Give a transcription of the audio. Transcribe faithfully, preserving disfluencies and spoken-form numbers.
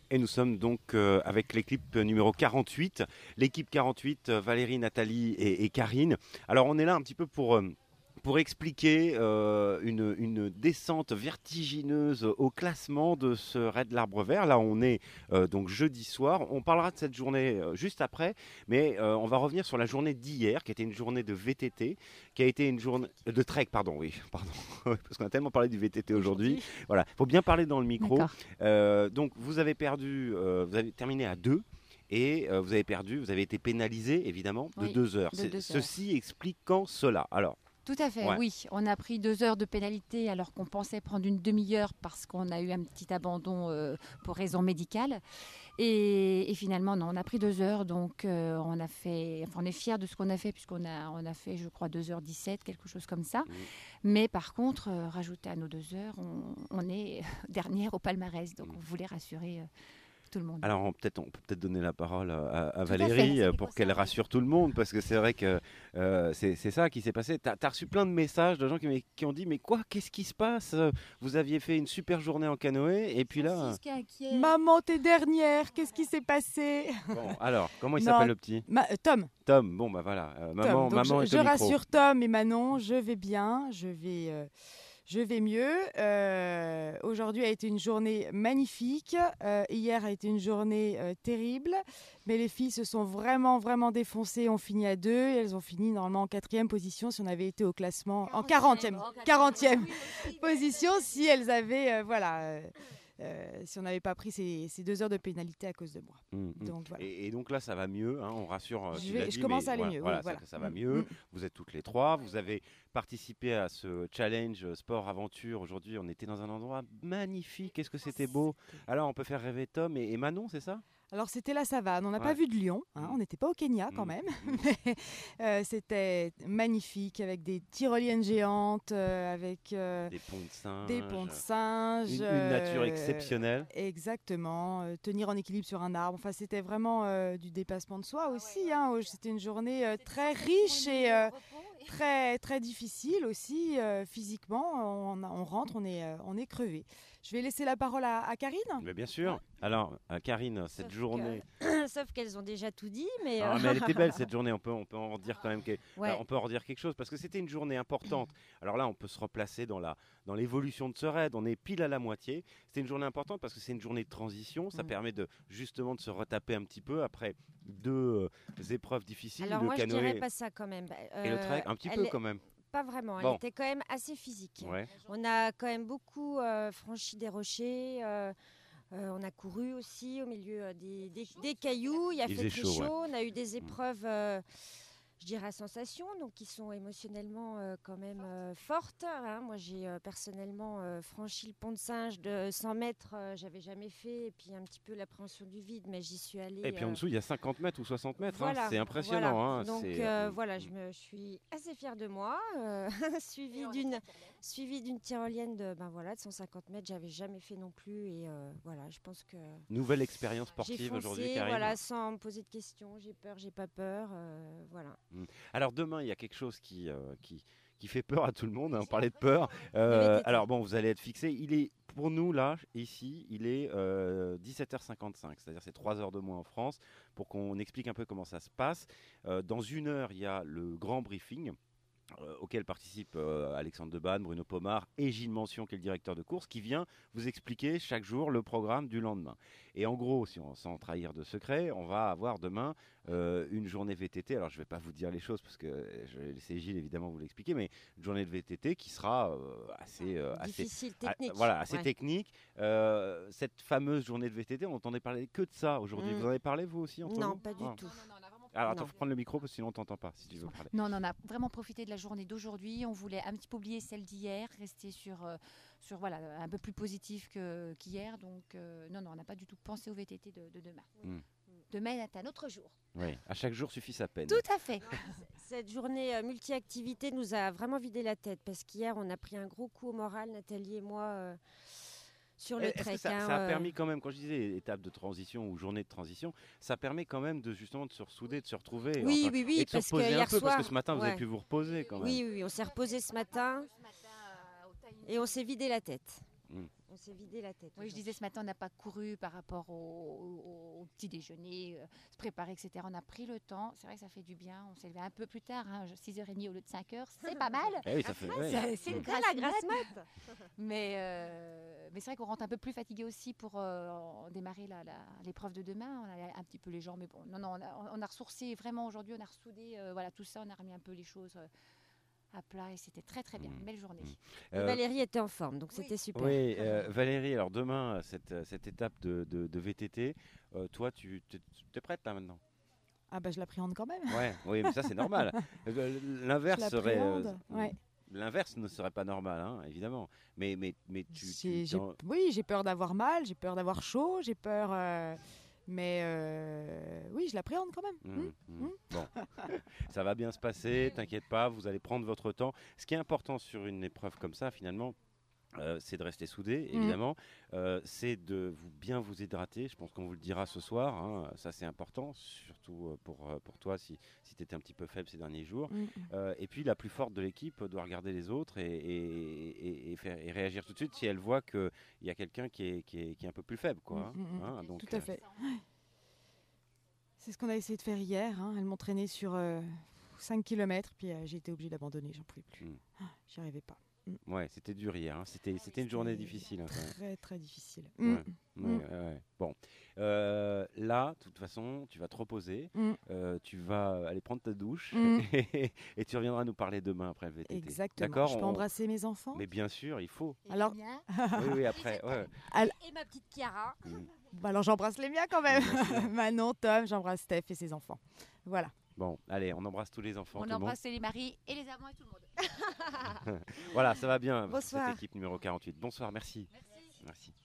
Et nous sommes donc euh, avec l'équipe numéro quarante-huit. L'équipe quarante-huit, euh, Valérie, Nathalie et, et Karine. Alors on est là un petit peu pour... euh, pour expliquer euh, une, une descente vertigineuse au classement de ce raid de l'Arbre Vert. Là, on est euh, donc jeudi soir. On parlera de cette journée euh, juste après, mais euh, on va revenir sur la journée d'hier, qui était une journée de V T T, qui a été une journée de trek, pardon, oui, pardon, parce qu'on a tellement parlé du V T T aujourd'hui. Aujourd'hui. Voilà, il faut bien parler dans le micro. D'accord. Euh, donc, vous avez perdu, euh, vous avez terminé à deux. Et euh, vous avez perdu, vous avez été pénalisé évidemment de Oui, deux heures. de C'est- deux heures. Ceci expliquant cela. Alors, Tout à fait, Ouais. oui. On a pris deux heures de pénalité alors qu'on pensait prendre une demi-heure parce qu'on a eu un petit abandon euh, pour raison médicale. Et, et finalement, non, on a pris deux heures. Donc, euh, on a fait, enfin, on est fiers de ce qu'on a fait puisqu'on a, on a fait, je crois, deux heures dix-sept, quelque chose comme ça. Mm. Mais par contre, euh, rajouté à nos deux heures, on, on est dernière au palmarès. Donc, Mm. on voulait rassurer euh, tout le monde. Alors on, peut-être, on peut peut-être donner la parole à, à Tout à Valérie fait. euh, pour qu'elle rassure tout le monde, parce que c'est vrai que euh, c'est c'est ça qui s'est passé. Tu as reçu plein de messages de gens qui, mais- qui ont dit, mais quoi, qu'est-ce qui se passe? Vous aviez fait une super journée en canoë, et puis là... Francisque est inquiet. Maman, t'es dernière, qu'est-ce qui s'est passé? Bon, alors, comment il Non. s'appelle le petit? Ma- euh, Tom, Tom, bon bah voilà, euh, Tom. maman, Donc, maman je, est je au micro. rassure Tom et Manon, je vais bien, je vais, euh, je vais mieux. Euh, Aujourd'hui a été une journée magnifique, euh, hier a été une journée euh, terrible, mais les filles se sont vraiment, vraiment défoncées, ont fini à deux, et elles ont fini normalement en quatrième position si on avait été au classement, en quarantième, quarantième position si elles avaient, euh, voilà... euh, euh, si on n'avait pas pris ces, ces deux heures de pénalité à cause de moi. Mm, mm. Donc voilà. Et, et donc là, ça va mieux, hein, on rassure. euh, Je tu vais- l'as je dit, commence mais à aller voilà, mieux, oui, voilà, voilà. Ça, ça va Mm, mieux. mm. Vous êtes toutes les trois. Vous avez participé à ce challenge euh, sport aventure. Aujourd'hui, on était dans un endroit magnifique. Qu'est-ce que c'était beau. Alors, on peut faire rêver Tom et, et Manon, c'est ça? Alors c'était la savane, on n'a Ouais. pas vu de lion, hein, Mm. on n'était pas au Kenya quand Mm, même, mm. mais euh, c'était magnifique avec des tyroliennes géantes, euh, avec euh, Des ponts de singes. des ponts de singes. Une, une nature euh, exceptionnelle. Exactement, euh, tenir en équilibre sur un arbre, enfin c'était vraiment euh, du dépassement de soi aussi, hein, oh, c'était une journée euh, très riche et euh, très, très difficile aussi euh, physiquement, on, on rentre, on est, euh, on est crevé. Je vais laisser la parole à, à Karine. Mais bien sûr. Alors, euh, Karine, cette Sauf journée. que- Sauf qu'elles ont déjà tout dit, mais, Ah, euh, mais elle était belle cette journée, on peut, on peut en dire quand même que- Ouais. euh, on peut en dire quelque chose parce que c'était une journée importante. Alors là, on peut se replacer dans la dans l'évolution de ce raid, on est pile à la moitié. C'était une journée importante parce que c'est une journée de transition, ça Mm. permet de justement de se retaper un petit peu après deux euh, épreuves difficiles, Alors le moi je canoë dirais pas ça quand même. Bah, et le euh, trek, un petit elle peu est- quand même. Pas vraiment, elle Bon. était quand même assez physique. Ouais. On a quand même beaucoup euh, franchi des rochers, euh, euh, on a couru aussi au milieu euh, des, des- des cailloux, il a Il fait faisait très chaud, chaud, ouais. on a eu des épreuves, euh, je dirais à sensation, donc qui sont émotionnellement euh, quand même euh, fortes. hein. Moi j'ai euh, personnellement euh, franchi le pont de Singe de cent mètres, euh, j'avais jamais fait, et puis un petit peu l'appréhension du vide, mais j'y suis allée. Et puis en euh, dessous, il y a cinquante mètres ou soixante mètres, hein, voilà, c'est impressionnant. voilà. hein, Donc c'est, euh, euh, voilà, je me suis assez fière de moi, euh, suivie d'une suivie d'une tyrolienne de ben voilà de cent cinquante mètres, j'avais jamais fait non plus, et euh, voilà, je pense que Nouvelle expérience j'ai sportive aujourd'hui, foncé, Karine. voilà, sans me poser de questions, j'ai peur, j'ai pas peur, euh, voilà. Alors demain, il y a quelque chose qui, euh, qui, qui fait peur à tout le monde. hein, On parlait de peur. Euh, V T T. alors bon, vous allez être fixé. Il est pour nous là, ici, il est euh, dix-sept heures cinquante-cinq. C'est-à-dire c'est trois heures de moins en France. Pour qu'on explique un peu comment ça se passe. Euh, dans une heure, il y a le grand briefing. euh, auquel participent euh, Alexandre Debanne, Bruno Pomar et Gilles Mention, qui est le directeur de course, qui vient vous expliquer chaque jour le programme du lendemain. Et en gros, si on, sans trahir de secret, on va avoir demain euh, une journée V T T. Alors, je ne vais pas vous dire les choses parce que je vais laisser Gilles évidemment vous l'expliquer, mais une journée de V T T qui sera euh, assez, euh, assez, Difficile, ah, technique. voilà, assez Ouais. technique. Euh, cette fameuse journée de V T T, on n'entendait parler que de ça aujourd'hui. Mm. Vous en avez parlé vous aussi entre Non, vous pas du Ah. tout. Alors, attends, Non. faut prendre le micro parce que sinon on t'entend pas si tu veux parler. Non, non, on a vraiment profité de la journée d'aujourd'hui. On voulait un petit peu oublier celle d'hier, rester sur, euh, sur voilà, un peu plus positif que, qu'hier. Donc, euh, non, non, on n'a pas du tout pensé au V T T de, de demain. Mm. Demain est un autre jour. Oui, à chaque jour suffit sa peine. Tout à fait. Cette journée euh, multi-activité nous a vraiment vidé la tête parce qu'hier on a pris un gros coup au moral, Nathalie et moi, euh, sur le Est-ce trek. que ça, hein, ça a euh, permis quand même, quand je disais étape de transition ou journée de transition, ça permet quand même de justement de se ressouder, de se retrouver, Oui, enfin, oui, oui, et de se parce que reposer un hier peu, parce que soir, ce matin vous avez ouais. pu vous reposer quand même. Oui, oui, oui, on s'est reposé ce matin et on s'est vidé la tête. Mm. on s'est vidé la tête. Oui, je disais ce matin, on n'a pas couru par rapport au, au- au petit déjeuner, euh, se préparer, et cetera. On a pris le temps. C'est vrai que ça fait du bien. On s'est levé un peu plus tard, hein, six heures trente au lieu de cinq heures. C'est pas mal. Eh oui, ça fait. ouais. C'est c'est une Mm. grasse la grasse mat. mat. Mais, euh, mais c'est vrai qu'on rentre un peu plus fatigué aussi pour euh, en démarrer la- la- l'épreuve de demain. On a un petit peu les jambes, mais bon, non, non, on a, on a ressourcé vraiment aujourd'hui. On a ressoudé, euh, voilà, tout ça. On a remis un peu les choses euh, à plat et c'était très très bien. Mm. Une belle journée. Euh, Et Valérie était en forme, donc Oui. c'était super. Oui, euh, Valérie, alors demain, cette, cette étape de, de, de V T T, euh, toi, tu t'es t'es prête là maintenant? Ah bah je l'appréhende quand même. Ouais, oui, mais ça c'est normal. Euh, L'inverse Je serait. euh, l'appréhende, ouais. L'inverse ne serait pas normal, hein, évidemment. Mais, mais, mais tu. tu- J'ai- j'ai- dans- Oui, j'ai peur d'avoir mal, j'ai peur d'avoir chaud, j'ai peur. euh, Mais euh, oui, je l'appréhende quand même. Mmh, Hmm. mmh. Bon, ça va bien se passer, t'inquiète pas, vous allez prendre votre temps. Ce qui est important sur une épreuve comme ça, finalement, euh, c'est de rester soudé, Mmh. évidemment. Euh, c'est de vous, bien vous hydrater. Je pense qu'on vous le dira ce soir. Hein. Ça, c'est important, surtout euh, pour, euh, pour toi, si, si tu étais un petit peu faible ces derniers jours. Hmm. Euh, et puis, la plus forte de l'équipe doit regarder les autres et, et- et- et faire, et réagir tout de suite si elle voit qu'il y a quelqu'un qui est, qui, est, qui est un peu plus faible. Quoi, Mm, mm, mm. hein. Donc, Tout à euh, fait. C'est ce qu'on a essayé de faire hier. Hein. Elles m'ont traîné sur euh, cinq kilomètres, puis euh, j'ai été obligée d'abandonner, j'en pouvais plus. Mm. Ah, J'y arrivais pas. ouais, c'était dur hier. Hein. C'était, c'était une journée difficile. Hein, quand même. Très très difficile. Ouais. Mm. Ouais, Mm. ouais, ouais. Bon, Euh, là, de toute façon, tu vas te reposer, Mm. euh, tu vas aller prendre ta douche Mm. et, et tu reviendras nous parler demain après le V T T. Exactement. D'accord, Je peux on- embrasser mes enfants. Mais bien sûr, il faut. Et Alors- les miens, Oui, oui, après. ouais. et ma petite Chiara. Mm. Bah alors j'embrasse les miens quand même. Bien sûr. Manon, Tom, j'embrasse Steph et ses enfants. Voilà. Bon, allez, on embrasse tous les enfants. On tout le monde. embrasse les maris et les amants et tout le monde. Voilà, ça va bien. Bonsoir. Cette équipe numéro quarante-huit. Bonsoir, merci. Merci. Merci.